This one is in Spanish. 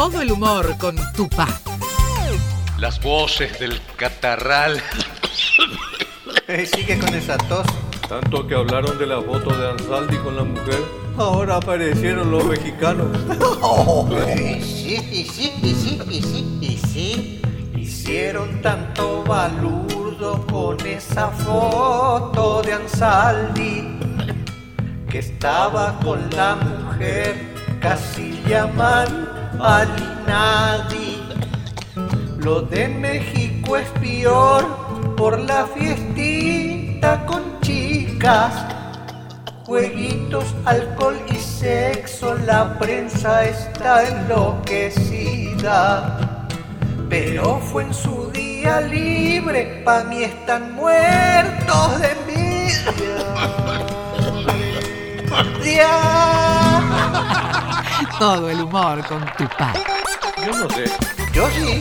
Todo el humor con Tupac. Las voces del catarral. Sigue con esa tos. Tanto que hablaron de la foto de Ansaldi con la mujer, ahora aparecieron los mexicanos. Sí. Hicieron tanto balurdo con esa foto de Ansaldi, que estaba con la mujer, casi llaman al Inadi. Lo de México es peor por la fiestita con chicas, jueguitos, alcohol y sexo. La prensa está enloquecida, pero fue en su día libre. Pa' mí están muertos de envidia. Todo el humor con Tupac. Yo no sé. Yo sí.